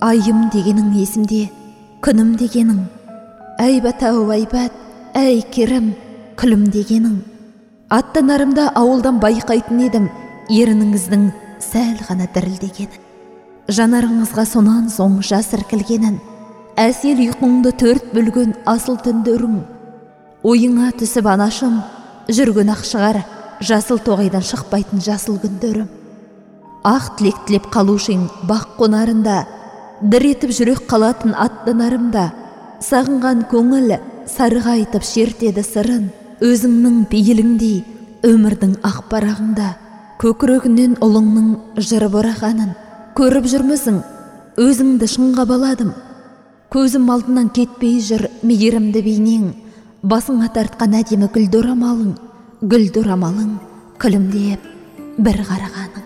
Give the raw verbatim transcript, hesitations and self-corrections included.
Айым дегенің есімде, күнім дегенің. Әйбат ау әйбат, әй керім, күлім дегенің. Аттанарымда ауылдан байқайтын едім, ерініңіздің сәл ғана дірілдегенін. Жанарыңызға сонан соң жас іркілгенін, әсел ұйқыңды төрт бөлген асыл түндерің. Ойыңа түсіп анашым, жүрген ақ шығар, жасыл тоғайдан шықпайтын жасыл күндерім. Ақ тілек тілеп қалушың бақ қонарында, дір етіп жүрек қалатын аттанарымда, сағынған көңіл сарыға айтып шертеді сырын, өзіңнің пейіліңдей өмірдің ақ парағында, көкірегінен ұлыңның жыры борағанын көріп жүрмісің, өзіңді шыңға баладым. Көзім алдынан кетпей жүр мейірімді бейнең, басыңа тартқан әдемі гүлді орамалың, гүлді орамалың күлімдеп бір қарағаның.